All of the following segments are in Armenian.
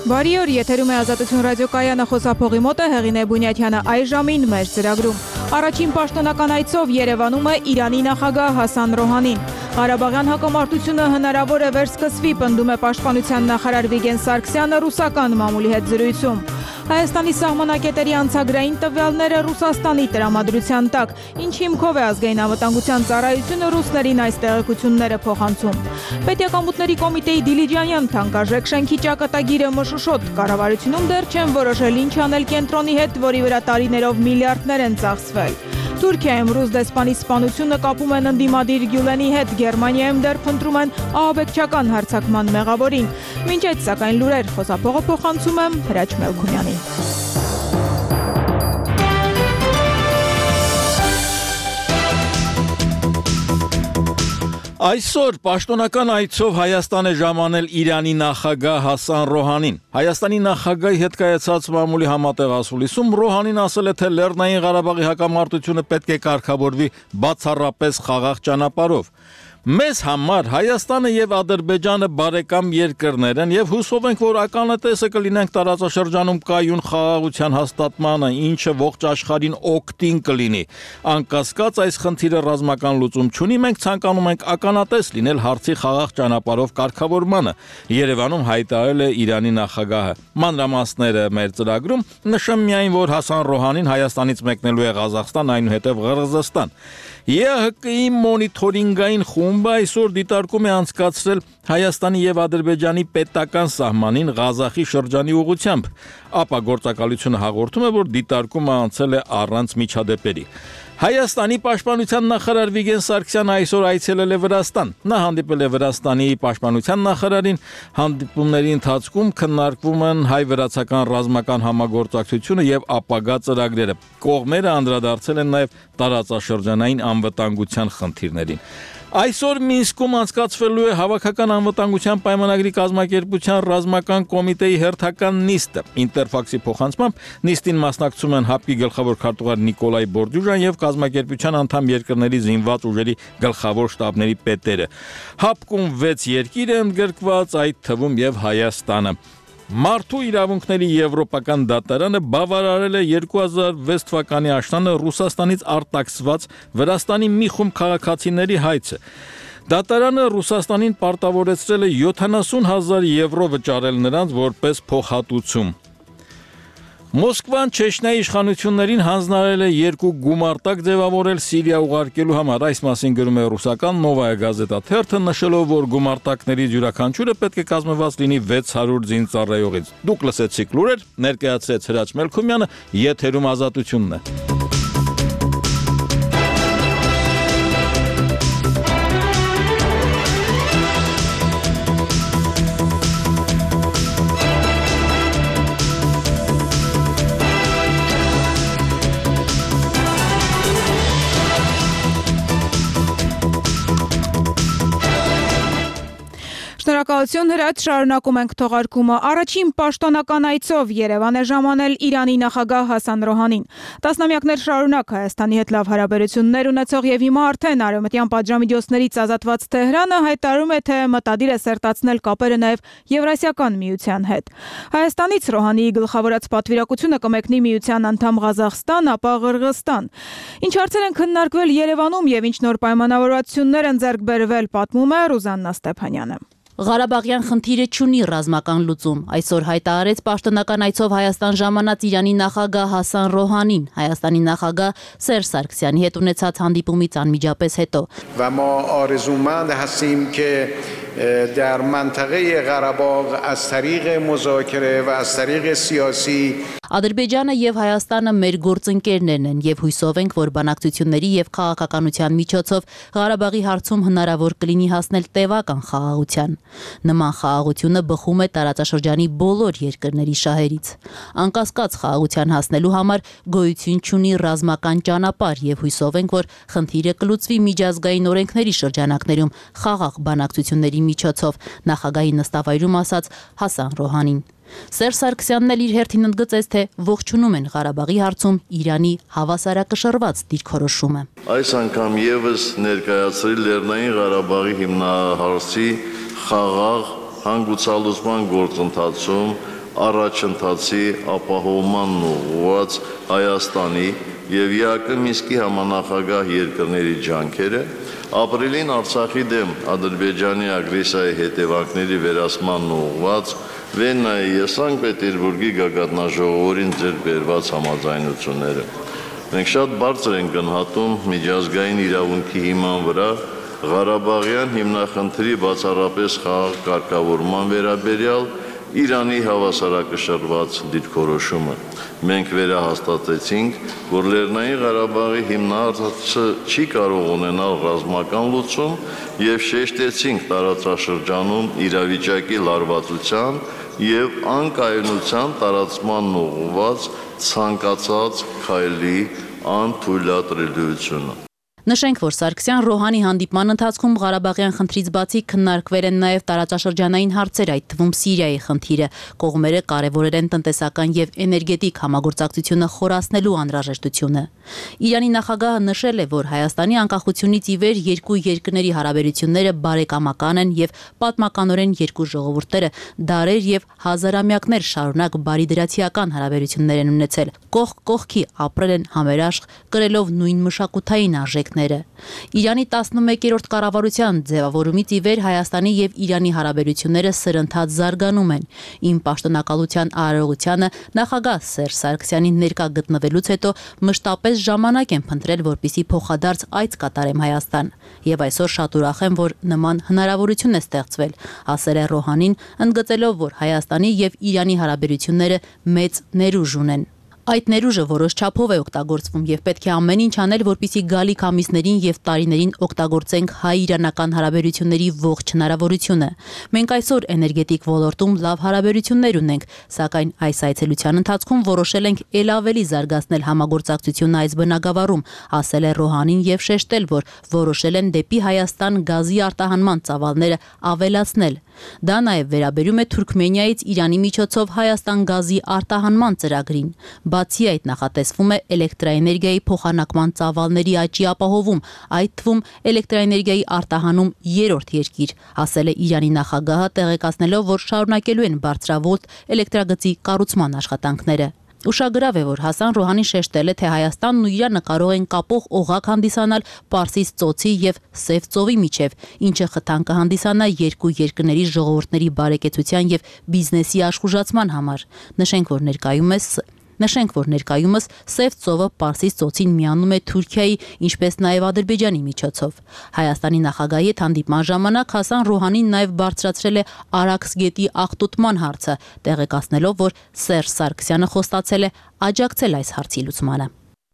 Բարի օր, եթերում է Ազատություն ռադիոկայանը, խոսափողի մոտ է Հեղինե Բունյաթյանը այս ժամին մեր ծրագրում։ Առաջին պաշտոնական այցով Երևանում է Իրանի նախագահ Հասան Ռոհանին։ Ղարաբաղյան հակամարտությունը հնարավոր է վերսկսվի, պնդում է պաշտպանության նախարար Վիգեն Սարգսյանը ռուսական մամուլի հետ զրույցում։ Հայաստանի սահմանակետերի անցագրային տվյալները Ռուսաստանի տրամադրության տակ, ինչ հիմքով է ազգային անվտանգության ծառայությունը ռուսներին այս տեղեկությունները փոխանցում։ Պետեակամուտների կոմիտեի Դիլիջանյան թանկարժեք շենքի ճակատագիրը մշուշոտ, կառավարությունում դեռ չեն որոշել ինչ անել կենտրոնի հետ, որի վրա տարիներով միլիարդներ են ծախսվել։ Թուրքիայում ռուս դեսպանի սպանությունը կապում են ընդդիմադիր Գյուլենի հետ, Գերմանիայում դեռ փնտրում են ահաբեկչական հարձակման մեղավորին։ Մինչ այդ սակայն լուրեր, խոսափողը փոխանցում եմ Հրաչ Մելքումյանին։ Այսօր պաշտոնական այցով Հայաստան է ժամանել Իրանի նախագահ Հասան Ռոհանին։ Հայաստանի նախագահի հետ կայացած մամուլի համատեղ ասուլիսում Ռոհանին ասել է, թե Լեռնային Ղարաբաղի հակամարտությունը պետք է կարգավորվի բացառապես խաղաղ ճանապարհով։ Մեզ համար Հայաստանը եւ Ադրբեջանը բարեկամ երկրներ են եւ հուսով ենք, որ ականատեսը կլինենք տարածաշրջանում կայուն խաղաղության հաստատմանը, ինչը ողջ աշխարհին օգտին կլինի։ Անկասկած այս խնդիրը ռազմական լուծում չունի, մենք ցանկանում ենք ականատես լինել հարցի խաղաղ ճանապարհով կարգավորմանը, Երևանում հայտարարել է Իրանի նախագահը։ Մանրամասները մեր ծրագրում, նշեմ միայն, որ Հասան Ռոհանին Հայաստանից մեկնելու է Ղազախստան, այնուհետև Ղրղզստան։ ԵՀԿ-ի մոնիթորինգային խումբը այսօր դիտարկում է անցկացրել Հայաստանի եւ Ադրբեջանի պետական սահմանին Ղազախի շրջանի ուղղությամբ, ապա գործակալությունը հաղորդում է, որ դիտարկումը անցել է առանց միջադեպերի։ Հայաստանի պաշտպանության նախարար Վիգեն Սարգսյանը այսօր այցելել է Վրաստան։ Նա հանդիպել է Վրաստանի պաշտպանության նախարարին, հանդիպումների ընթացքում քննարկվում են հայ-վրացական ռազմական համագործակցությունը եւ ապագա ծրագրերը։ Կողմերը անդրադարձել են նաեւ տարածաշրջանային անվտանգության խնդիրներին։ Այսօր Մինսկում անցկացվելու է Հավաքական անվտանգության պայմանագրի կազմակերպության ռազմական կոմիտեի հերթական նիստը։ Ինտերֆաքսի փոխանցմամբ նիստին մասնակցում են ՀԱՊԿ-ի գլխավոր քարտուղար Նիկոլայ Բորդյուժան եւ կազմակերպության անդամ երկրների զինված ուժերի գլխավոր շտաբների պետերը։ ՀԱՊԿ-ում 6 երկիր է ընդգրկված, այդ թվում եւ Հայաստանը։ Մարդու իրավունքների եվրոպական դատարանը բավարարել է 2006 թվականի աշնանը Ռուսաստանից արտաքսված Վրաստանի մի խումբ քաղաքացիների հայցը։ Դատարանը Ռուսաստանին պարտավորեցրել է 70,000 եվրո վճարել նրանց որպես փոխհատուցում։ Մոսկվան Չեչնիայի իշխանություններին հանձնարարել է 2 գումարտակ ձևավորել Սիրիա ուղարկելու համար, այս մասին գրում է ռուսական Նովայա գազետա թերթը, նշելով, որ գումարտակներից յուրաքանչյուրը պետք է կազմված լինի 600 զինծառայողից։ Դուք լսեցիք լուրեր, ներկայացրեց Հրաչ Մելքումյանը, եթերում Ազատությունն է։ Շնորհակալություն Հրաչ, շարունակում ենք թողարկումը։ Առաջին պաշտոնական այցով Երևան է ժամանել Իրանի նախագահ Հասան Ռոհանին։ Տասնամյակներ շարունակ Հայաստանի հետ լավ հարաբերություններ ունեցող եւ հիմա արդեն արևմտյան պատժամիջոցներից ազատված Թեհրանը հայտարարում է, թե մտադիր է սերտացնել կապերը նաեւ Եվրասիական միության հետ։ Հայաստանից Ռոհանիի գլխավորած պատվիրակությունը կմեկնի միության անդամ Ղազախստան, ապա Ղրղզստան։ Ինչ հարցեր են քննարկվել Երևանում եւ ինչ նոր պայմանավորվածություններ են ձեռք բերվել, պատմում է Ռուզաննա Ստեփանյանը։ Ղարաբաղյան խնդիրը չունի ռազմական լուծում։ Այսօր հայտարարեց պաշտոնական այցով Հայաստան ժամանած Իրանի նախագահ Հասան Ռոհանին, Հայաստանի նախագահ Սերժ Սարգսյանի հետ ունեցած հանդիպումից անմիջապես հետո։ و ما آرزومند هستیم که در منطقه غرباغ از طریق مذاکره و از طریق سیاسی Ադրբեջանը եւ Հայաստանը մեր գործընկերներն են եւ հույսով ենք, որ բանակցությունների եւ քաղաքականության միջոցով Ղարաբաղի հարցում հնարավոր կլինի հասնել տևական խաղաղության։ Նման խաղաղությունը բխում է տարածաշրջանի բոլոր երկրների շահերից։ Անկասկած խաղաղության հասնելու համար գոյություն չունի ռազմական ճանապարհ եւ հույսով ենք, որ խնդիրը կլուծվի միջազգային օրենքների շրջանակներում խաղաղ բանակցությունների միջոցով, նախագահի նստավայրում ասաց Հասան Ռոհանին։ Սերժ Սարգսյանն էլ իր հերթին ընդգծեց, թե ողջունում են Ղարաբաղի հարցում Իրանի հավասարակշռված դիրքորոշումը։ Այս անգամ եւս ներկայացրել Լեռնային Ղարաբաղի հիմնահարցի խաղաղ հանգուցալուծման գործընթացում առաջընթացի ապահովմանն ուղղված Հայաստանի եւ ԵԱԿ Մինսկի համանախագահ երկրների ջանքերը ապրիլին Արցախի դեմ Ադրբեջանի ագրեսիայի հետևանքների վերացմանն ուղղված Վեննայի եւ Սանկտ Պետերբուրգի գագաթնաժողովին ձեռք բերված համաձայնությունները։ Մենք շատ բարձր ենք գնահատում միջազգային իրավունքի հիման վրա Ղարաբաղյան հիմնախնդրի բացառապես խաղաղ կարգավորման վերաբերյալ Իրանի հավասարակշռված դիրքորոշումը։ Մենք վերահաստատեցինք, որ Լեռնային Ղարաբաղի հիմնահարցը չի կարող ունենալ ռազմական լուծում եւ շեշտեցինք տարածաշրջանում իրավիճակի լարվածության եւ անկայունության տարածմանն ուղղված ցանկացած քայլի անթույլատրելիությունը։ Նշենք, որ Սարգսյան-Ռոհանի հանդիպման ընթացքում Ղարաբաղյան խնդրից բացի քննարկվել են նաև տարածաշրջանային հարցեր, այդ թվում Սիրիայի խնդիրը։ Կողմերը կարևորել են տնտեսական եւ էներգետիկ համագործակցությունը խորացնելու անհրաժեշտությունը։ Իրանի նախագահը նշել է, որ Հայաստանի անկախությունից ի վեր երկու երկրների հարաբերությունները բարեկամական են եւ պատմականորեն երկու ժողովուրդները դարեր եւ հազարամյակներ շարունակ բարիդրացիական հարաբերություններ են ունեցել։ Կողք կողքի ապրել են համերաշխ, կրելով նույն մշակութային արժեք։ Իրանի 11-րդ կառավարության ձևավորումից ի վեր Հայաստանի եւ Իրանի հարաբերությունները սրընթաց զարգանում են։ Իմ պաշտոնակալության արարողությանը նախագահ Սերժ Սարգսյանին ներկա գտնվելուց հետո մշտապես ժամանակ են փնտրել, որպեսզի փոխադարձ այց կատարեմ Հայաստան։ Եվ այսօր շատ ուրախ եմ, որ նման հնարավորություն է ստեղծվել, ասել է Ռոհանին, ընդգծելով, որ Հայաստանի եւ Իրանի հարաբերությունները մեծ ներուժ ունեն։ Այդ ներուժը որոշ չափով է օգտագործվում եւ պետք է ամեն ինչ անել, որպեսզի գալիք ամիսներին եւ տարիներին օգտագործենք հայ-իրանական հարաբերությունների ողջ հնարավորությունը։ Մենք այսօր էներգետիկ ոլորտում լավ հարաբերություններ ունենք, սակայն այս այցելության ընթացքում որոշել ենք ել ավելի զարգացնել համագործակցությունը այս բնագավառում, ասել է Ռոհանին եւ շեշտել, որ որոշել են դեպի Հայաստան գազի արտահանման ծավալները ավելացնել։ Դա նաև վերաբերում է Թուրքմենիայից Իրանի միջոցով Հայաստան գազի արտահանման ծրագրին։ Բացի այդ նախատեսվում է էլեկտրաէներգիայի փոխանակման ծավալների աճի ապահովում, այդ թվում էլեկտրաէներգիայի արտահանում երրորդ երկիր, ասել է Իրանի նախագահը, տեղեկացնելով, որ շարունակելու են բարձրավոլտ էլեկտրագծի կառուցման աշխատանքները։ Ուշագրավ է, որ Հասան Ռոհանին շեշտել է, թե Հայաստանն ու Իրանը կարող են կապող օղակ հանդիսանալ Պարսից ծոցի եւ Սև ծովի միջև, ինչը խթան կհանդիսանա երկու երկրների ժողովուրդների բարեկեցության եւ բիզնեսի աշխուժացման համար։ Նշենք, որ ներկայումս Սև ծովը Պարսից ծոցին միանում է Թուրքիայի, ինչպես նաև Ադրբեջանի միջոցով։ Հայաստանի նախագահի հետ հանդիպման ժամանակ Հասան Ռոհանին նաև բարձրացրել է Արաքս գետի աղտոտման հարցը, տեղեկացնելով, որ Սերժ Սարգսյանը խոստացել է աջակցել այս հարցի լուծմանը։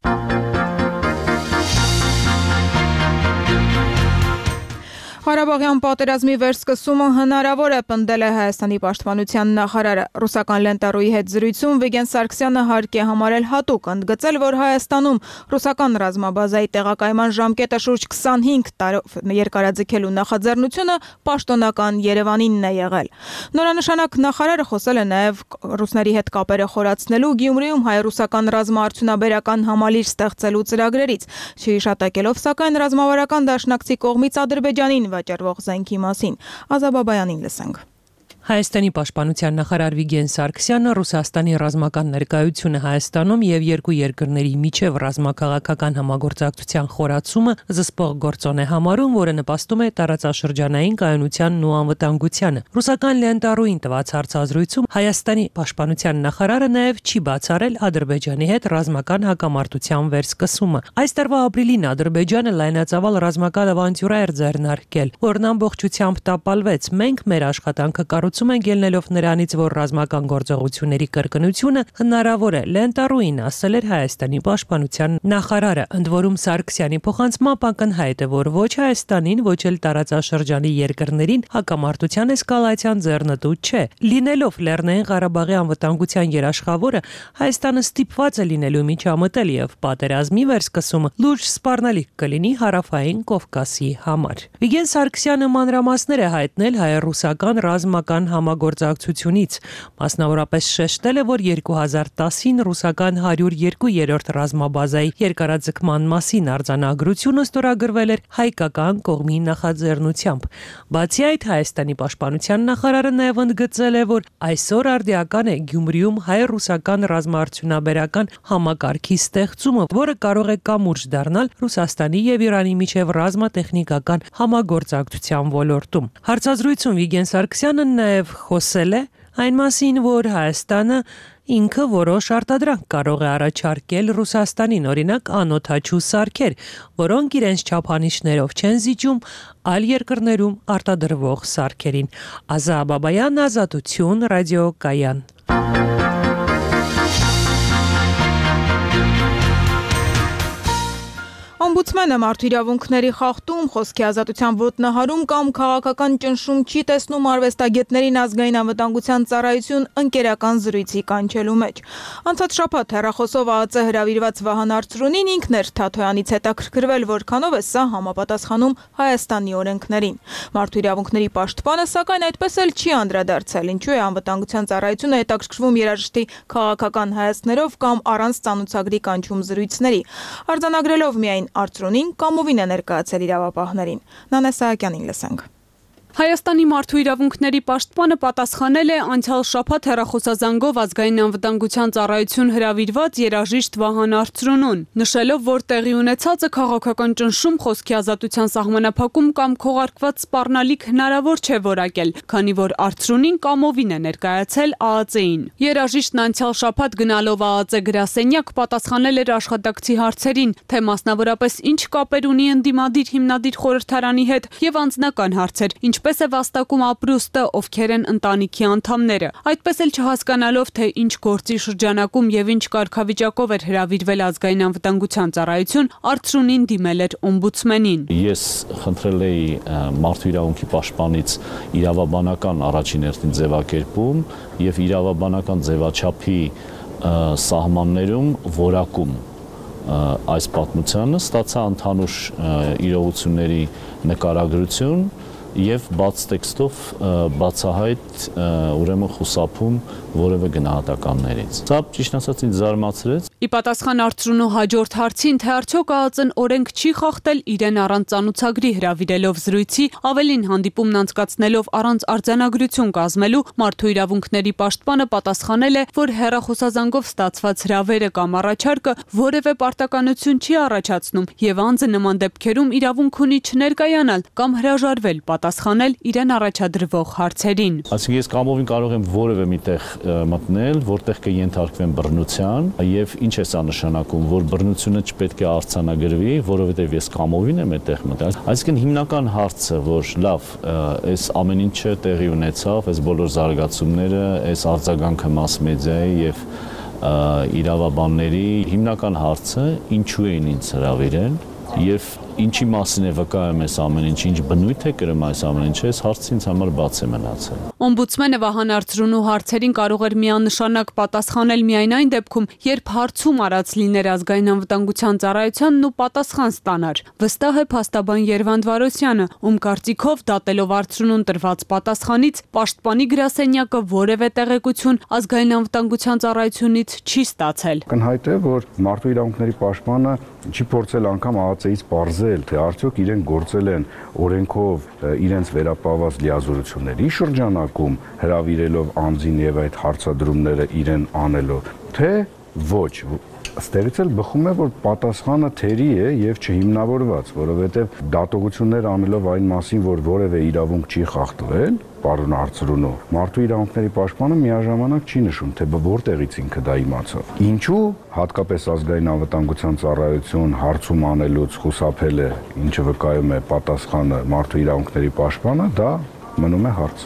Ղարաբաղյան պատերազմի վերսկսումը հնարավոր է, պնդել է Հայաստանի պաշտպանության նախարարը։ Ռուսական լենտարոյի հետ զրույցում Վիգեն Սարգսյանը հարկ է համարել հատուկ ընդգծել, որ Հայաստանում ռուսական ռազմաբազայի տեղակայման ժամկետը շուրջ 25 տարով երկարաձգելու նախաձեռնությունը պաշտոնական Երևանինն է եղել։ Նորանշանակ նախարարը խոսել է նաև ռուսների հետ կապերը խորացնելու, Գյումրիում հայ-ռուսական ռազմաարդյունաբերական համալիր ստեղծելու ծրագրերից, չհիշատակելով սակայն ռազմավարական դաշնակցի կողմից Ադրբեջանին վաճառվող զենքի մասին։ Ազաբաբայանին լսենք։ Հայաստանի պաշտպանության նախարար Վիգեն Սարգսյանը Ռուսաստանի ռազմական ներկայությունը Հայաստանում եւ երկու երկրների միջև ռազմաքաղաքական համագործակցության խորացումը զսպող գործոն է համարում, որը նպաստում է տարածաշրջանային կայունությանն ու անվտանգությանը։ Ռուսական լենտարոյին տված հարցազրույցում Հայաստանի պաշտպանության նախարարը նաեւ չի բացառել Ադրբեջանի հետ ռազմական հակամարտության վերսկսումը։ Այս տարվա ապրիլին Ադրբեջանը լայնածավալ ռազմական ավանտյուրա էր ձեռնարկել, որն ամբողջությամբ տապալվեց։ Մենք մեր աշխատանքը կառուցում ենք ելնելով նրանից, որ ռազմական գործողությունների կրկնությունը հնարավոր է, լենտարոյին ասել էր Հայաստանի պաշտպանության նախարարը։ Ընդ որում Սարգսյանի փոխանցմամբ ակնհայտ է, որ ոչ Հայաստանին, ոչ էլ տարածաշրջանի երկրներին հակամարտության էսկալացիան ձեռնտու չէ։ Լինելով Լեռնային Ղարաբաղի անվտանգության երաշխավորը, Հայաստանը ստիպված է լինելու միջամտել եւ պատերազմի վերսկսումը լուրջ սպառնալիք կլինի Հարավային Կովկասի համար։ Վիգեն Սարգսյանը մանրամասներ է հայտնել հայ-ռուսական ռազմական համագործակցությունից։ Մասնավորապես շեշտել է, որ 2010-ին ռուսական 102-րդ ռազմաբազայի երկարաձգման մասին արձանագրությունը ստորագրվել էր հայկական կողմի նախաձեռնությամբ։ Բացի այդ, Հայաստանի պաշտպանության նախարարը նաև ընդգծել է, որ այսօր արդիական է Գյումրիում հայ-ռուսական ռազմաարդյունաբերական համակարգի ստեղծումը, որը կարող է կամուրջ դառնալ Ռուսաստանի և Իրանի միջև ռազմատեխնիկական համագործակցության ոլորտում։ Հարցազրույցում Վիգեն Սարգսյանը նաև խոսել է այն մասին, որ Հայաստանը ինքը որոշ արտադրանք կարող է առաջարկել Ռուսաստանին, օրինակ անօդաչու սարքեր, որոնք իրենց չափանիշներով չեն զիջում այլ երկրներում արտադրվող սարքերին։ Ազա Բաբայան, Ազատություն, Ռադիոկայան։ Օմբուդսմենը մարդու իրավունքների խախտում, խոսքի ազատության ոտնահարում կամ քաղաքական ճնշում չի տեսնում արվեստագետներին ազգային անվտանգության ծառայություն ընկերական զրույցի կանչելու մեջ։ Անցած շաբաթ հեռախոսով ԱԱԾ հրավիրված Վահան Արծրունին ինքն էր Թաթոյանից հետաքրքրվել, որքանով է սա համապատասխանում Հայաստանի օրենքներին։ Մարդու իրավունքների պաշտպանը, սակայն այդպես էլ չի անդրադարձել, ինչու է անվտանգության ծառայությունը հետաքրքրվում երաժշտի քաղաքական հայացքներով կամ առանց ծանոթագրի կանչում զրույցների։ Արձանագրելով միայն Արծրունին կամովին է ներկայացել իրավապահներին։ Նանե Սահակյանին լսենք։ Հայաստանի մարդու իրավունքների պաշտպանը պատասխանել է անցյալ շաբաթ հեռախոսազանգով ազգային անվտանգության ծառայություն հրավիրված երաժիշտ Վահան Արծրունուն, նշելով, որ տեղի ունեցածը քաղաքական ճնշում, խոսքի ազատության սահմանափակում կամ քողարկված սպառնալիք հնարավոր չէ որակել, քանի որ Արծրունին կամովին է ներկայացել ԱԱԾ-ին։ Երաժիշտն անցյալ շաբաթ գնալով ԱԱԾ գրասենյակ պատասխանել էր աշխատակցի հարցերին, թե մասնավորապես ինչ կապեր ունի ընդդիմադիր հիմնադիր խորհրդարանի հետ եւ անձնական հարցեր, ինչպես է վաստակում ապրուստը, ովքեր են ընտանիքի անդամները։ Այդպես էլ չհասկանալով, թե ինչ գործի շրջանակում եւ ինչ կարգավիճակով էր հրավիրվել ազգային անվտանգության ծառայություն, Արծրունին դիմել էր օմբուդսմենին։ Ես խնդրել էի մարդու իրավունքի պաշտպանից իրավաբանական առաջին հերթին ձևակերպում եւ իրավաբանական ձևաչափի սահմաններում որակում այս պատմությանը, ստացա ընդհանուր իրողությունների նկարագրություն եւ բաց տեքստով բացահայտ ուրեմն խուսափում որևէ գնահատականներից։ Սա ճիշտ ասած ինձ զարմացրեց։ Ի պատասխան Արծրունու հաջորդ հարցին, թե արդյոք ԱԱԾ-ն օրենք չի խախտել իրեն առանց ծանոթագրի հրավիրելով զրույցի, ավելին հանդիպումն անցկացնելով առանց արձանագրություն կազմելու, մարդու իրավունքների պաշտպանը պատասխանել է, որ հեռախոսազանգով ստացված հրավերը կամ առաջարկը որևէ պարտականություն չի առաջացնում եւ անձը նման դեպքերում իրավունք ունի չներկայանալ կամ հրաժարվել պատասխանել իրեն առաջադրվող հարցերին։ Այսինքն ես կամովին կարող եմ որևէ միտեղ մտնել, որտեղ կենթարկվեմ բռնության եւ ինչ է սա նշանակում, որ բռնությունը չպետք է արձանագրվի, որովհետեւ ես կամովին եմ այդտեղ մտել։ Այսինքն հիմնական հարցը, որ լավ, այս ամեն ինչը տեղի ունեցավ, այս բոլոր զարգացումները, այս արձագանքը մաս մեդիայի եւ իրավաբանների հիմնական հարցը ինչու էին ինձ հրավիրել եւ ինչի մասին է վկայում այս ամեն ինչ, ինչ բնույթ է կրում այս ամեն ինչը, այս հարցը ինձ համար բաց է մնացել։ Օմբուդսմենը Վահան Արծրունու հարցերին կարող էր միանշանակ պատասխանել միայն այն դեպքում, երբ հարցում արած լիներ ազգային անվտանգության ծառայությանն ու պատասխան ստանար։ Վստահ է փաստաբան Երվանդ Վարոսյանը, ում կարծիքով դատելով Արծրունուն տրված պատասխանից պաշտպանի գրասենյակը որևէ տեղեկություն ազգային անվտանգության ծառայությունից չի ստացել։ Կնհայտ է, որ մարդու իրավունքների պաշտպանը չի փորձել անգամ ԱԱԾ-ից պարզել, թե արդյոք իրենք գործել են օրենքով իրենց վերապահված լիազորությունների շրջանակում հրավիրելով անձին եւ այդ հարցադրումները իրեն անելով, թե ոչ։ Ստեղից էլ բխում է, որ պատասխանը թերի է եւ չհիմնավորված, որովհետեւ դատողություններ անելով այն մասին, որ որևէ իրավունք չի խախտվել, պարոն Արծրունու, մարդու իրավունքների պաշտպանը միաժամանակ չի նշում, թե որտեղից ինքը դա իմացավ։ Ինչու հատկապես ազգային անվտանգության ծառայություն հարցում անելուց խուսափել է, ինչը վկայում է պատասխանը մարդու իրավունքների պաշտպանը, դա մնում է հարց։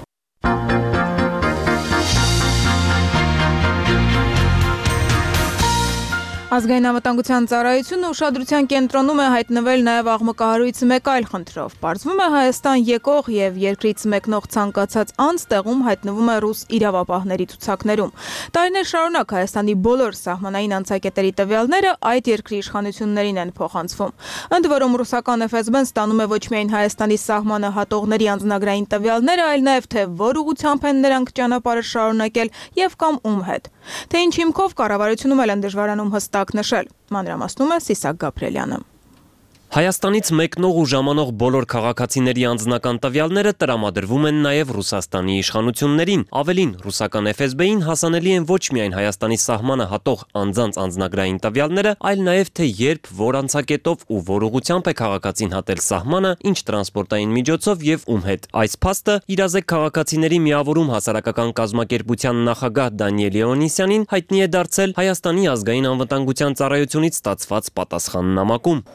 Ազգային անվտանգության ծառայությունը ուշադրության կենտրոնում է հայտնվել նաև աղմկահարույց մեկ այլ խնդրով։ Պարզվում է Հայաստան եկող եւ երկրից մեկնող ցանկացած անձ տեղում հայտնվում է ռուս իրավապահների ցուցակներում։ Տարիներ շարունակ Հայաստանի բոլոր սահմանային անցակետերի տվյալները այդ երկրի իշխանություններին են փոխանցվում։ Ընդ որում ռուսական FSB-ն ստանում է ոչ միայն Հայաստանի սահմանը հատողների անձնագրային տվյալները, այլ նաև թե որ ուղղությամբ են նրանք ճանապարհը շարունակել եւ կամ ում հետ։ Թե ինչ հիմքով կառավարությունում էլ են դժվարանում հստակ նշել։ Մանրամասնում է Սիսակ Գաբրելյանը։ Հայաստանից մեկնող ու ժամանող բոլոր քաղաքացիների անձնական տվյալները տրամադրվում են նաև Ռուսաստանի իշխանություններին։ Ավելին, ռուսական FSB-ին հասանելի են ոչ միայն Հայաստանի սահմանը հատող անձանց անձնագրային տվյալները, այլ նաև թե երբ, որ անցակետով ու որ ուղղությամբ է քաղաքացին հատել սահմանը, ինչ տրանսպորտային միջոցով եւ ում հետ։ Այս փաստը իրազեկ քաղաքացիների միավորում հասարակական կազմակերպության նախագահ Դանիել Իոնիսյանին հայտնի է դարձել Հայաստանի ազգային անվտանգության ծառայությունից ստացված պատասխաննամակում։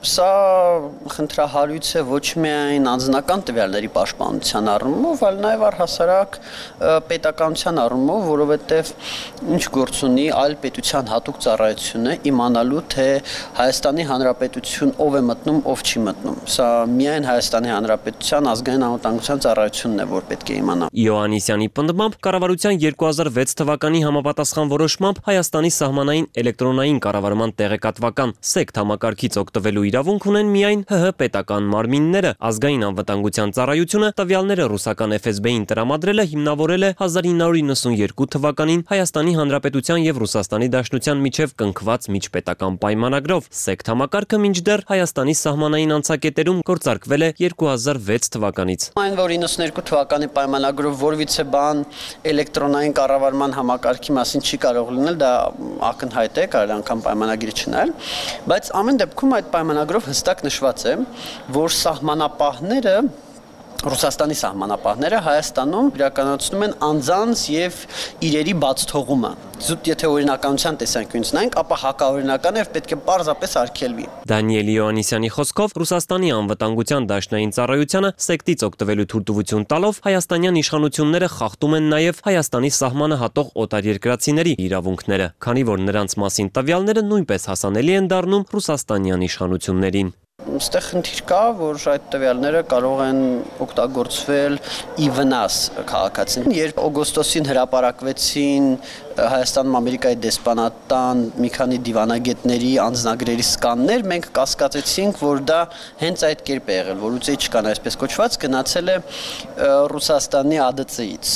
Խնդրահարույց է ոչ միայն անձնական տվյալների պաշտպանության առումով, այլ նաև առհասարակ պետականության առումով, որովհետև ինչ գործ ունի այլ պետության հատուկ ծառայությունը իմանալու, թե Հայաստանի Հանրապետություն ով է մտնում, ով չի մտնում։ Սա միայն Հայաստանի Հանրապետության ազգային անվտանգության ծառայությունն է, որ պետք է իմանա։ Իոաննիսյանի պնդմամբ կառավարության 2006 թվականի համապատասխան որոշմամբ Հայաստանի սահմանային էլեկտրոնային կառավարման տեղեկատվական սեկտ համակարգից օգտվելու իրավունք ունեն միայն ՀՀ պետական մարմինները։ Ազգային անվտանգության ծառայությունը տվյալները ռուսական FSB-ին տրամադրել է հիմնավորել է 1992 թվականին Հայաստանի Հանրապետության եւ Ռուսաստանի Դաշնության միջև կնքված միջպետական պայմանագրով։ Սեկտ համակարգը մինչդեռ Հայաստանի սահմանային անցակետերում գործարկվել է 2006 թվականից։ Այն որ 92 թվականի պայմանագրով որևիցե բան էլեկտրոնային կառավարման համակարգի մասին չի կարող լինել, դա ակնհայտ է, կարելի անգամ պայմանագիրը չնայել, բայց ամեն դեպքում այդ պայմանագրով հստակ նշված է, որ սահմանապահները Ռուսաստանի սահմանապահները Հայաստանում իրականացնում են անձանց եւ իրերի բաց թողումը։ Զուտ եթե օրինականության տեսանկյունից նայենք, ապա հակաօրինական է, պետք է պարզապես արգելվի։ Դանիել Իոաննիսյանի խոսքով Ռուսաստանի անվտանգության դաշնային ծառայությանը սեկտից օգտվելու թույլտվություն տալով հայաստանյան իշխանությունները խախտում են նաև Հայաստանի սահմանը հատող օտարերկրացիների իրավունքները, քանի որ նրանց մասին տվյալները նույնպես հասանելի են դառնում ռուսաստանյան իշխանություններին։ Այստեղ խնդիր կա, որ այդ տվյալները կարող են օգտագործվել ի վնաս քաղաքացին։ Երբ օգոստոսին հրապարակվեցին Հայաստանում Ամերիկայի դեսպանատան մի քանի դիվանագետների անձնագրերի սկաններ, մենք կասկածեցինք, որ դա հենց այդ կերպ է եղել, որ ուծեի չկան այսպես կոչված, գնացել է Ռուսաստանի ԱԴՑ-ից։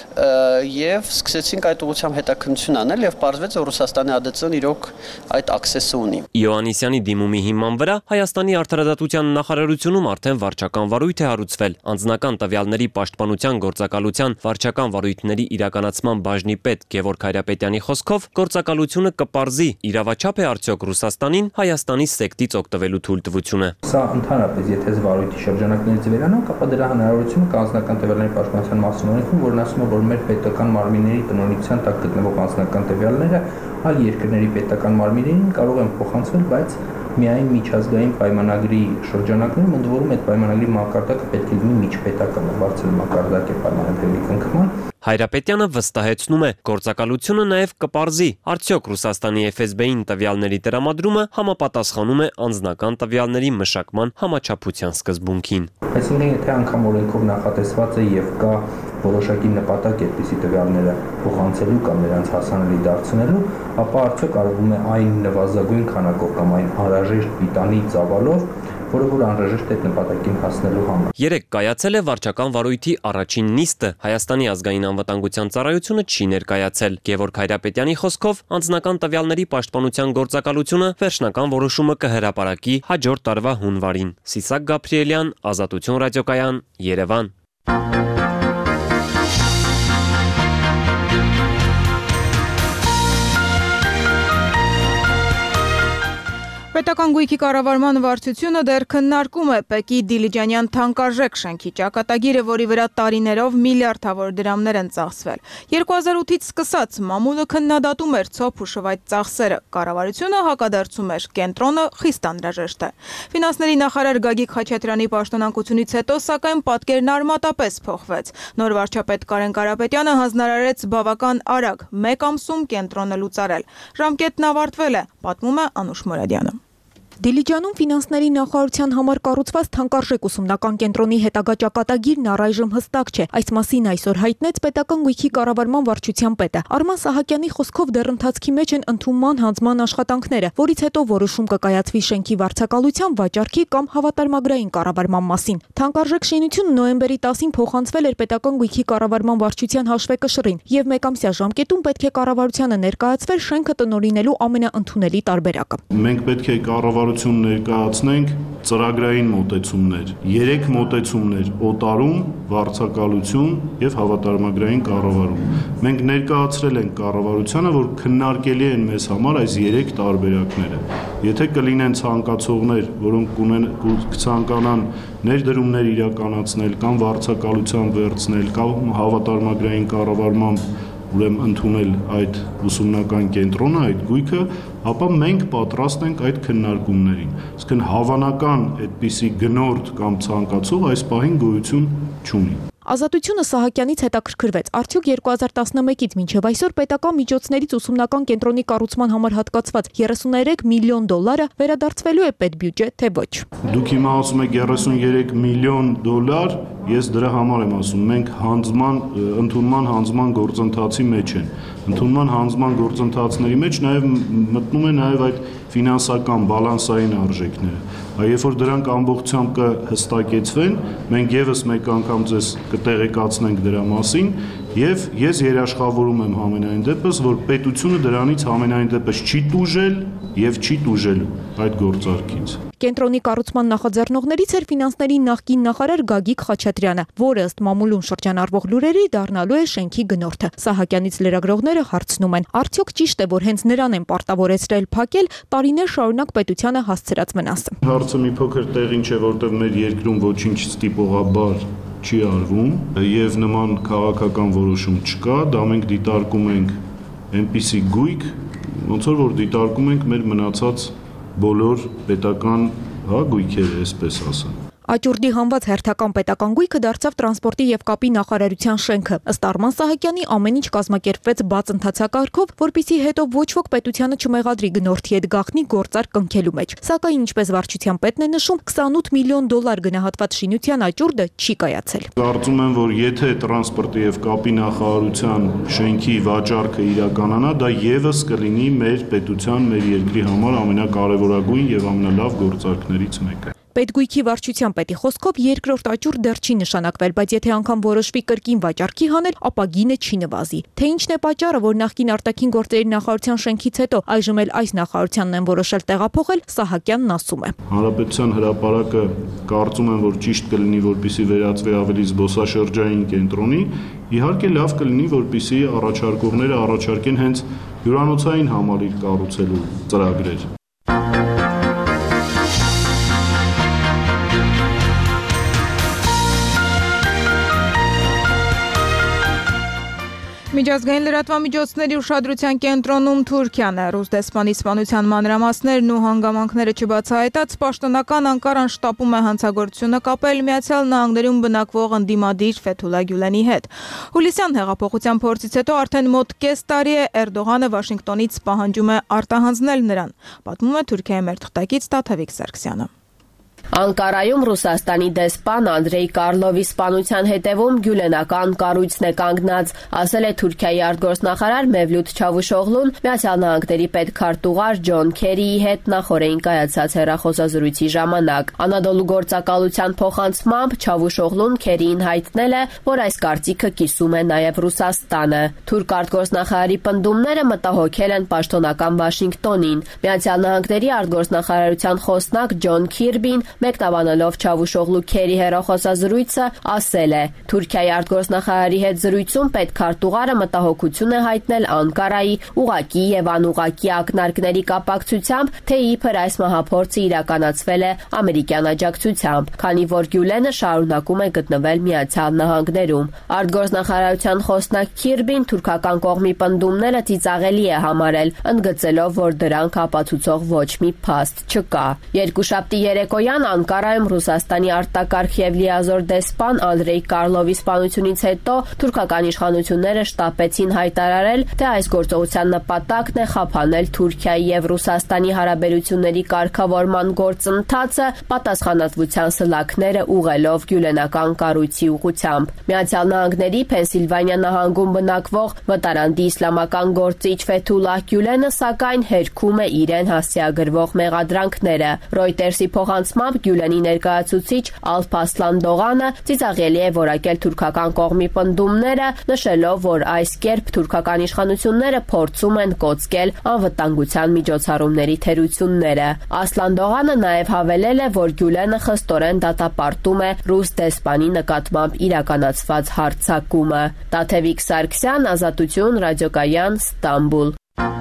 Եվ սկսեցինք այդ ուղղությամբ հետաքննություն անել եւ պարզվեց, որ Ռուսաստանի ԱԴՑ-ն իրոք այդ աքսեսը ունի։ Իոաննիսյանի դիմումի հիման վրա Հայաստանի արդարադատության նախարարությունում արդեն վարչական վարույթ է հարուցվել։ Անձնական տվյալների պաշտպանության գործակալության վարչական վարույթների իրականացման բաժնի պետ Գևորգ Հայրապետյանի խոսքով գործակալությունը կպարզի իրավաչափ է արդյոք Ռուսաստանին Հայաստանի սեկտից օգտվելու թույլտվությունը։ Սա ընդհանրապես եթե վարույթի շրջանակներից վերանանք, ապա դրա հնարավորությունը կա անձնական տվյալների պաշտպանության մասին օրենքում, որն ասում է, որ մեր պետական մարմինների տնօրինության տակ գտնվող անձնական տվյալները այլ երկրների պետական մարմիններին կարող են փոխանցվել, բայց միայն միջազգային պայմանագրի շրջանակներում, ընդ որում այդ պայմանագրի մակարդակը պետք է լինի միջպետական, բարձր մակարդակ է պայմանագրի կնքման։ Հայրապետյանը վստահեցնում է, գործակալությունը նաև կպարզի, արդյոք Ռուսաստանի FSB-ին տվյալների տրամադրումը համապատասխանում է անձնական տվյալների մշակման համաչափության սկզբունքին։ Այսինքն, եթե անգամ օրենքով նախատեսված է եւ կա որոշակի նպատակ այդպիսի տվյալները փոխանցելու կամ նրանց հասանելի դարձնելու, ապա արդյոք արվում է այն նվազագույն քանակով կամ այն անհրաժեշտ պիտանի ծավալով, որը որ անհրաժեշտ է նպատակին հասնելու համար։ Երեկ կայացել է վարչական վարույթի առաջին նիստը։ Հայաստանի ազգային անվտանգության ծառայությունը չի ներկայացել։ Գևորգ Հայրապետյանի խոսքով անձնական տվյալների պաշտպանության գործակալությունը վերջնական որոշումը կհրապարակի հաջորդ տարվա հունվարին։ Սիսակ Գաբրիելյան, Ազատություն ռադիոկայան, Երևան։ Պետական գույքի կառավարման վարչությունը դեռ քննարկում է Պեկի Դիլիջանյան թանկարժեք շենքի ճակատագիրը, որի վրա տարիներով միլիարդավոր դրամներ են ծախսվել։ 2008-ից սկսած մամուլը քննադատում էր ցոփ ու շվայտ ծախսերը։ Կառավարությունը հակադարձում էր, կենտրոնը խիստ անհրաժեշտ է։ Ֆինանսների նախարար Գագիկ Խաչատրյանի պաշտոնակությունից հետո, սակայն, պատկերն արմատապես փոխվեց։ Նոր վարչապետ Կարեն Կարապետյանը հանձնարարեց բավական արագ 1 ամսում կենտրոնը լուծարել։ Ժամկետն ավարտվել է, պատմում է Անուշ Մուրադյանը։ Դիլիջանում ֆինանսների նախարարության համար կառուցված թանկարժեք ուսումնական կենտրոնի հետագա ճակատագիրն առայժմ հստակ չէ։ Այս մասին այսօր հայտնեց պետական գույքի կառավարման վարչության պետը։ Արման Սահակյանի խոսքով դեռ ընթացքի մեջ են ընդունման հանձնման աշխատանքները, որից հետո որոշում կկայացվի շենքի վարձակալության, վաճառքի կամ հավատարմագրային կառավարման մասին։ Թանկարժեք շինությունը նոյեմբերի 10-ին փոխանցվել էր պետական գույքի կառավարման վարչության հաշվեկշռին, եւ 1 ամսյա ժամկետում պետք է կառավարությանը ներկայացվեր շենքը տնօրինելու ամենաընդունելի տարբերակը։ Մենք պետք է ներկայացնենք ծրագրային մոտեցումներ, 3 մոտեցումներ՝ օտարում, վարձակալություն եւ հավատարմագրային կառավարում։ Մենք ներկայացրել ենք կառավարությանը, որ քննարկելի են մեզ համար այս 3 տարբերակները։ Եթե կլինեն ցանկացողներ, որոնք կցանկանան ներդրումներ իրականացնել կամ վարձակալության վերցնել կամ հավատարմագրային կառավարմամբ ուրեմն ընդունել այդ ուսումնական կենտրոնը, այդ գույքը, ապա մենք պատրաստ ենք այդ քննարկումներին։ Իսկն հավանական այդպիսի գնորդ կամ ցանկացող այս պահին գոյություն չունի։ Ազատությունը Սահակյանից հետաքրքրվեց, արդյոք 2011-ից մինչև այսօր պետական միջոցներից ուսումնական կենտրոնի կառուցման համար հատկացված 33 միլիոն դոլարը վերադարձվելու է պետբյուջե, թե ոչ։ Դուք հիմա ասում եք 33 միլիոն դոլար, ես դրա համար եմ ասում, մենք ընդունման հանձնման գործընթացի մեջ են։ Ընդունման հանձնման գործընթացների մեջ նաև մտնում է նաև այդ ֆինանսական բալանսային արժեքները։ Երբ որ դրանք ամբողջությամբ կհստակեցվեն, մենք եւս մեկ անգամ ձեզ կտեղեկացնենք դրա մասին, եւ ես երաշխավորում եմ համենայն դեպս, որ պետությունը դրանից համենայն դեպս չի տուժել եւ չի տուժելու այդ գործարքից։ Կենտրոնի կառուցման նախաձեռնողներից էր ֆինանսների նախկին նախարար Գագիկ Խաչատրյանը, որը ըստ մամուլում շրջանառվող լուրերի դառնալու է շենքի գնորդը։ Սահակյանից լրագրողները հարցնում են. արդյոք ճիշտ է, որ հենց նրան են պարտավորեցրել փակել տարիներ շարունակ պետությանը հասցրած վնասը։ Հարցը մի փոքր տեղին չէ, որտեղ մեր երկրում ոչինչ ստիպողաբար չի արվում եւ նման քաղաքական որոշում չկա, դա մենք դիտարկում ենք այնպիսի գույք, ոնց որ դիտարկում ենք մեր մնացած բոլոր պետական գույքերը, այսպես ասեմ։ Աճուրդի հանված հերթական պետական գույքը դարձավ տրանսպորտի եւ կապի նախարարության շենքը։ Ըստ Արման Սահակյանի ամեն ինչ կազմակերպվեց բաց ընթացակարգով, որպեսզի հետո ոչ ոք պետությանը չմեղադրի գնորդի հետ գաղտնի գործարք կնքելու մեջ։ Սակայն ինչպես վարչության պետն է նշում, 28 միլիոն դոլար գնահատված շինության աճուրդը չի կայացել։ Կարծում եմ, որ եթե տրանսպորտի եւ կապի նախարարության շենքի վաճառքը իրականանա, դա եւս կլինի մեր պետության, մեր երկրի համար ամենակարևորագույն եւ ամենալավ գործարքներից մեկը։ Պետգույքի վարչության պետի խոսքով երկրորդ աճուրդ դեռ չի նշանակվել, բայց եթե անգամ որոշվի կրկին վաճառքի հանել, ապա գինը չի նվազի։ Թե ինչն է պատճառը, որ նախկին արտաքին գործերի նախարարության շենքից հետո այժմ էլ այս նախարարությանն են որոշել տեղափոխել, Սահակյանն ասում է։ Հանրապետության հրապարակը կարծում եմ, որ ճիշտ կլինի, որպեսզի վերածվի ավելի զբոսաշրջային կենտրոնի, իհարկե լավ կլինի, որպեսզի առաջարկողները առաջարկեն հենց հյուրանոցային համալիր կառուցելու ծրագրեր։ Միջազգային լրատվամիջոցների ուշադրության կենտրոնում Թուրքիան է։ Ռուս դեսպանի սպանության մանրամասներն ու հանգամանքները չբացահայտած, պաշտոնական Անկարան շտապում է հանցագործությունը կապել Միացյալ Նահանգներում բնակվող ընդդիմադիր Ֆեթուլա Գյուլենի հետ։ Հուլիսյան հեղափոխության փորձից հետո արդեն մոտ կես տարի է Էրդողանը Վաշինգտոնից պահանջում է արտահանձնել նրան, պատմում է Թուրքիայի մեր թղթակից Տաթևիկ Սարգսյանը։ Անկարայում Ռուսաստանի դեսպան Անդրեյ Կարլովի սպանության հետևում գյուլենական կառույցն է կանգնած, ասել է Թուրքիայի արտգործնախարար Մևլութ Չավուշօղլուն Միացյալ Նահանգների պետքարտուղար Ջոն Քերիի հետ նախօրեին կայացած հեռախոսազրույցի ժամանակ։ Անադոլու գործակալության փոխանցմամբ Չավուշօղլուն Քերիին հայտնել է, որ այս կարծիքը կիսում է նաև Ռուսաստանը։ Թուրք արտգործնախարարի պնդումները մտահոգել են պաշտոնական Վաշինգտոնին։ Միացյալ Նահանգների արտգործնախարարության խոսնակ Ջոն Քիրբին Մեկնաբանելով Չավուշօղլու Քերի հեռախոսազրույցը, ասել է. Թուրքիայի արտգործնախարարի հետ զրույցում պետքարտուղարը մտահոգություն է հայտնել Անկարայի ուղղակի եւ անուղղակի ակնարկների կապակցությամբ, թե իբր այս մահափորձը իրականացվել է ամերիկյան աջակցությամբ, քանի որ Գյուլենը շարունակում է գտնվել Միացյալ Նահանգներում։ Արտգործնախարարության խոսնակ Քիրբին թուրքական կողմի պնդումները ծիծաղելի է համարել, ընդգծելով, որ դրանք ապացուցող ոչ մի փաստ չկա։ Երկուշաբթի երեկոյան Անկարայում Ռուսաստանի արտակարգ եւ լիազոր դեսպան Անդրեյ Կարլովի սպանությունից հետո թուրքական իշխանությունները շտապեցին հայտարարել, թե այս գործողության նպատակն է խափանել Թուրքիայի եւ Ռուսաստանի հարաբերությունների կարգավորման գործընթացը, պատասխանատվության սլաքները ուղղելով գյուլենական կառույցի ուղղությամբ։ Միացյալ Նահանգների Փենսիլվանիա նահանգում բնակվող վտարանդի իսլամական գործիչ Ֆեթուլլահ Գյուլենը սակայն հերքում է իրեն հասցեագրվող մեղադրանքները։ Ռոյտերսի փոխանցմամբ Գյուլենի ներկայացուցիչ Ալփասլան Դողանը ծիծաղելի է որակել թուրքական կողմի պնդումները, նշելով, որ այս կերպ թուրքական իշխանությունները փորձում են կոծկել անվտանգության միջոցառումների թերությունները։ Ասլան Դողանը նաև հավելել է, որ Գյուլենը խստորեն դատապարտում է ռուս դեսպանի նկատմամբ իրականացված հարձակումը։ Տաթևիկ Սարգսյան, Ազատություն, ռադիոկայան, Ստամբուլ։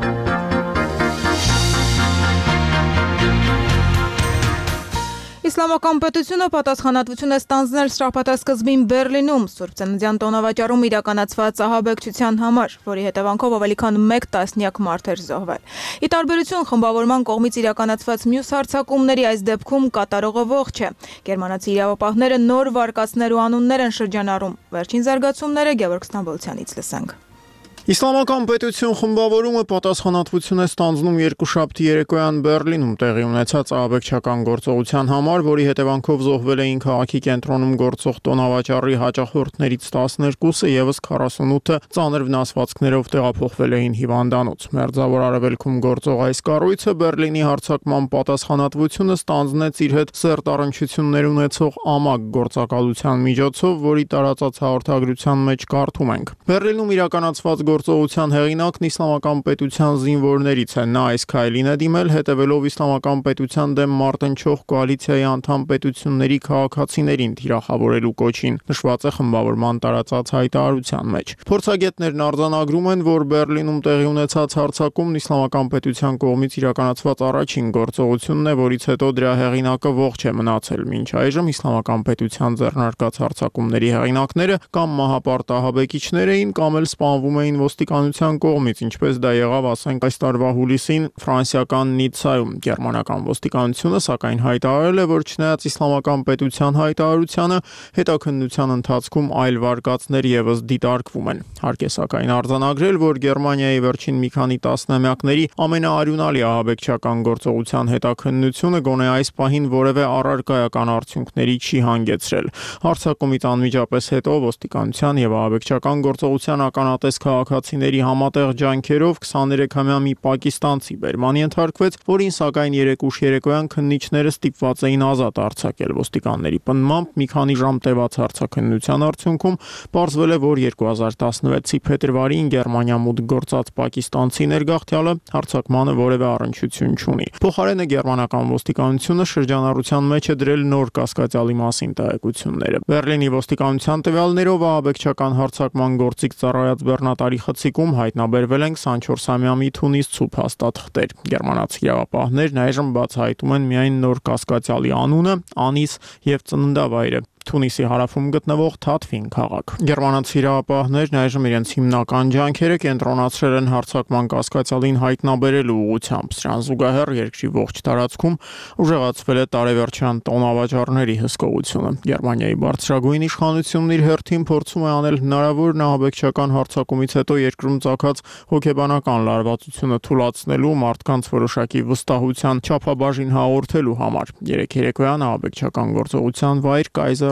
Իսլամական պետությունը պատասխանատվություն է ստանձնել շաբաթասկզբին Բերլինում Սուրբ Ծննդյան տոնավաճառում իրականացված ահաբեկչության համար, որի հետևանքով ավելի քան 1 տասնյակ մարդեր զոհվել։ Ի տարբերություն խմբավորման կողմից իրականացված մյուս հարձակումների, այս դեպքում կատարողը ողջ է։ Գերմանացի իրավապահները նոր վարկածներ ու անուններ են շրջանառում։ Վերջին զարգացումները Գևորգ Ստամբոլցյանից լսենք։ Իսլամական պետություն խմբավորումը պատասխանատվություն է ստանձնում երկուշաբթի երեկոյան Բերլինում տեղի ունեցած ահաբեկչական գործողության համար, որի հետևանքով զոհվել էին քաղաքի կենտրոնում գործող տոնավաճառի հաճախորդներից 12-ը, եւս 48-ը ծանր վնասվածքներով տեղափոխվել էին հիվանդանոց։ Մերձավոր Արևելքում գործող այս կառույցը Բերլինի հարձակման պատասխանատվությունը ստանձնեց իր հետ սերտ առնչություններ ունեցող ԱՄԱԿ գործակալության միջոցով, որի տարածած հաղորդագրության մեջ կարդում ենք. Բերլինում իրականացված գործողության հեղինակն իսլամական պետության զինվորներից է։ Նա այս քայլին է դիմել հետևելով իսլամական պետության դեմ մարտնչող կոալիցիայի անդամ պետությունների քաղաքացիներին թիրախավորելու կոչին, նշված է խմբավորման տարածած հայտարարության մեջ։ Փորձագետներն արձանագրում են, որ Բերլինում տեղի ունեցած հարձակումն իսլամական պետության կողմից իրականացված առաջին գործողությունն է, որից հետո դրա հեղինակը ողջ է մնացել։ Մինչ այժմ իսլամական պետության ձեռնարկած հարձակումների հեղինակները կամ մահապարտ ահաբեկիչներ էին, կամ էլ սպանվում էին ոստիկանության կողմից, ինչպես դա եղավ, ասենք, այս տարվա հուլիսին ֆրանսիական Նիցայում։ Գերմանական ոստիկանությունը սակայն հայտարարել է, որ չնայած իսլամական պետության հայտարարությանը, հետաքննության ընթացքում այլ վարկածներ եւս դիտարկվում են։ Հարկ է սակայն արձանագրել, որ Գերմանիայի վերջին մի քանի տասնամյակների ամենաարյունալի ահաբեկչական գործողության հետաքննությունը գոնե այս պահին որևէ առարկայական արդյունքների չի հանգեցրել։ Հարձակումից անմիջապես հետո ոստիկանության եւ ահաբեկչական գործողության ականատես քաղաքացիների համատեղ ջանքերով 23-ամյա մի պակիստանցի բերման ենթարկվեց, որին սակայն երեկուշ երեկոյան քննիչները ստիպված էին ազատ արձակել։ Ոստիկանների պնդմամբ մի քանի ժամ տևած հարձակնության արդյունքում պարզվել է, որ 2016-ի փետրվարին Գերմանիա մուտք գործած պակիստանցի ներգաղթյալը հարձակմանը որևէ առնչություն չունի։ Փոխարենը գերմանական ոստիկանությունը շրջանառության մեջ է դրել նոր կասկածյալի մասին տեղեկությունները։ Բերլինի ոստիկանության տվյալներով ահաբեկչական հարձակման գործիք ծառայած բեռնատարի խցիկում հայտնաբերվել են 24-ամյա մի թունիսցու փաստաթղթեր։ Գերմանացի իրավապահներն այժմ բացահայտում են միայն նոր կասկածյալի անունը, անիս եւ ծննդավայրը։ Թունիսի հարավում գտնվող Թաթվին քաղաք։ Գերմանացի իրավապահներն այժմ իրենց հիմնական ջանքերը կենտրոնացրել են հարձակման կասկածյալին հայտնաբերելու ուղղությամբ։ Սրան զուգահեռ երկրի ողջ տարածքում ուժեղացվել է տարեվերջյան տոնավաճառների հսկողությունը։ Գերմանիայի բարձրագույն իշխանությունն իր հերթին փորձում է անել հնարավորն ահաբեկչական հարձակումից հետո երկրում ծագած հոգեբանական լարվածությունը թուլացնելու, մարդկանց որոշակի վստահության չափաբաժին հաղորդելու համար։ Երեկ երեկոյան ահաբեկչական գործողության վայր Կայզեր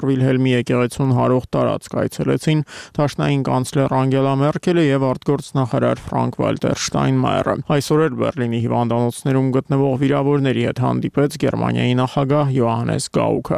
Կայսեր Վիլհելմի եկեղեցուն հարող տարածք այցելեցին դաշնային կանցլեր Անգելա Մերկելը եւ արտգործնախարար Ֆրանկ Վալտեր Շտայնմայերը։ Այսօր էլ Բերլինի հիվանդանոցներում գտնվող վիրավորների հետ հանդիպեց Գերմանիայի նախագահ Յոհանես Գաուկը։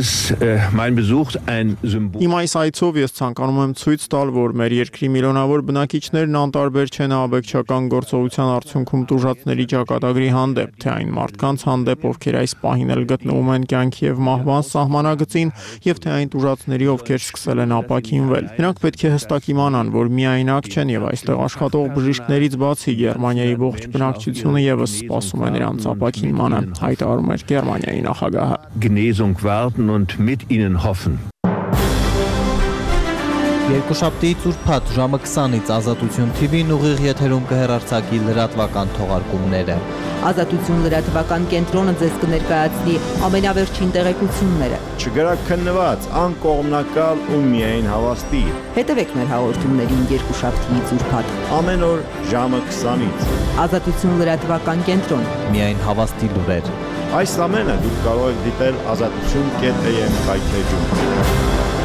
Իմ այս այցով ես ցանկանում եմ ցույց տալ, որ մեր երկրի միլիոնավոր բնակիչներն անտարբեր չեն աբեկչական գործողության արդյունքում տուժածների ճակատագրի հանդեպ, թե այն մարդկանց հանդեպ, ովքեր այս պահին էլ գտնվում են կյանքի եւ մահվան սահմանագծին, եւ թե այն տուժածների, ովքեր սկսել են ապաքինվել։ Նրանք պետք է հստակ իմանան, որ միայնակ չեն եւ այստեղ աշխատող բժիշկներից բացի Գերմանիայի ողջ բնակչությունը եւս սպասում է նրանց ապաքինմանը, հայտարարում էր Գերմանիայի նախագահը։ Genesung warten und mit ihnen hoffen. Երկուշաբթիից ուրբաթ ժամը 20-ից Ազատություն TV-ն ուղիղ եթերում կհեռարձակի լրատվական թողարկումները։ Ազատություն լրատվական կենտրոնը ձեզ կներկայացնի ամենավերջին տեղեկությունները։ Չգրաքննված, անկողմնակալ ու միայն հավաստի։ Հետևեք մեր հաղորդումներին երկուշաբթիից ուրբաթ ամեն օր ժամը 20-ից։ Ազատություն լրատվական կենտրոն։ Միայն հավաստի լուրեր։ Այս ամենը դուք կարող եք դիտել azatutun.am կայքեջում։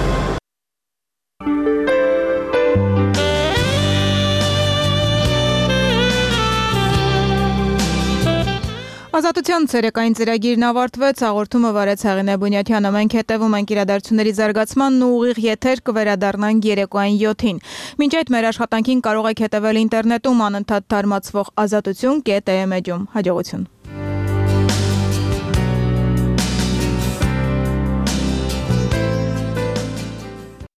Ազատության ցերեկային ծրագիրն ավարտվեց, հաղորդումը վարեց Հեղինե Բունյաթյանը։ Մենք հետևում ենք իրադարձությունների զարգացմանն ու ուղիղ եթեր կվերադառնանք երեկոային 7-ին։ Մինչ այդ մեր աշխատանքին կարող եք հետևել ինտերնետում անընդհատ թարմացվող azatutun.am էջում։ Հաջողություն։